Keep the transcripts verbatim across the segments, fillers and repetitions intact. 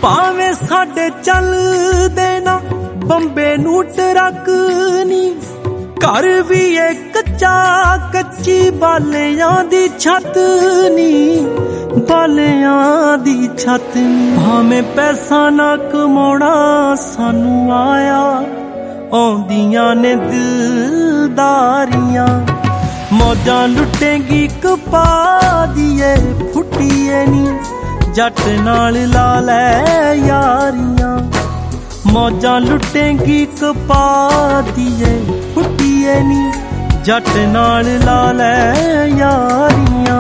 ਭਾਵੇਂ ਸਾਡੇ ਚੱਲਦੇ ਨਾ ਬੰਬੇ ਨੂੰ ਟਰੱਕ ਨੀ, घर भी एक कच्चा कच्ची बालियां दी छत नी, बालियां दी छत नी। भावें पैसा ना कमाउणा सानू आया, आउंदियां ने दिलदारियां। मौजां लुटेंगी कपा दिए फुटिए नी, जट नाल ला लै यारियां। मौजां लुटेंगी कपा दिए फुटिए नी, जट नाल ला लै यारियां।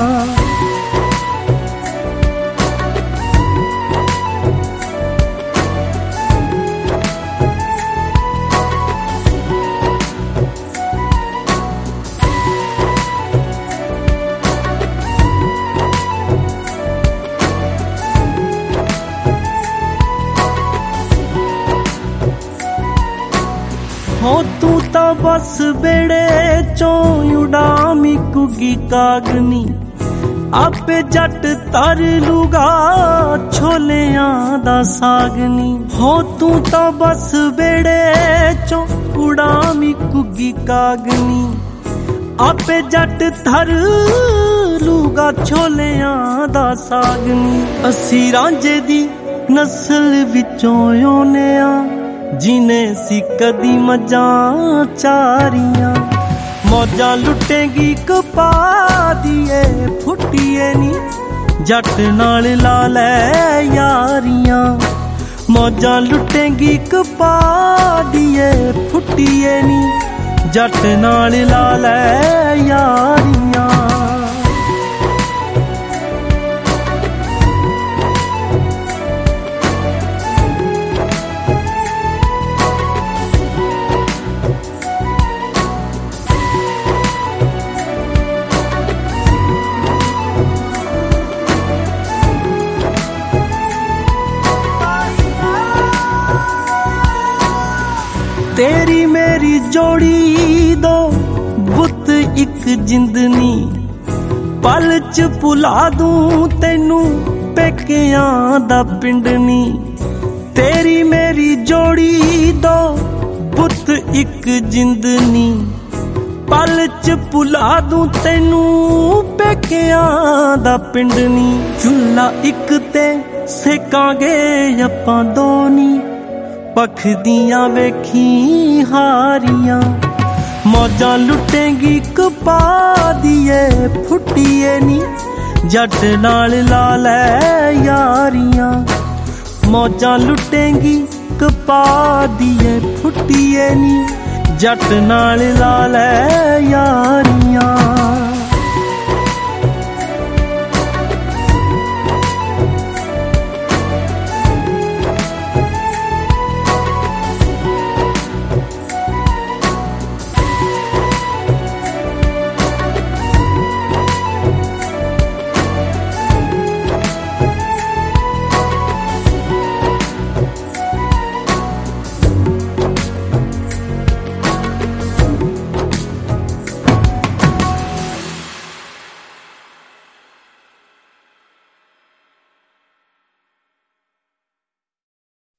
हो तू ता बस बेड़े चों उड़ामी कुगी कागनी, आपे जट तर लूगा छोलियां दा सागनी। हो तू ता बस बेड़े चों उड़ामी कुगी कागनी, आपे जट तर लूगा छोलियां दा सागनी। असी रांझे दी नस्ल विचों ओने आ, जिने सी कदी मजां चारियां। मौजां लुटेंगी कपा दिए फुटिए नी, जट नाल ला लै यारियां। मौजां लुटेंगी कपा दिए फुटिए नी, जट नाल ला लै यारियां। तेरी मेरी जोड़ी दो बुत एक जिंदनी, पल च भुला दूं तैनू पेकियां दा पिंडनी। तेरी मेरी जोड़ी दो बुत एक जिंदनी, पल च भुला दूं तैनू पेकियां दा पिंडनी। चुल्ला एक ते सेकांगे अपां दो नी, पखदियां वेखी हारियां। मौजां लुटेंगी कपा दिए फुटिए नी, जट नाल ला लै यारियां। मौजां लुटेंगी कपा दिए फुटिए नी, जट नाल ला लै यारियां।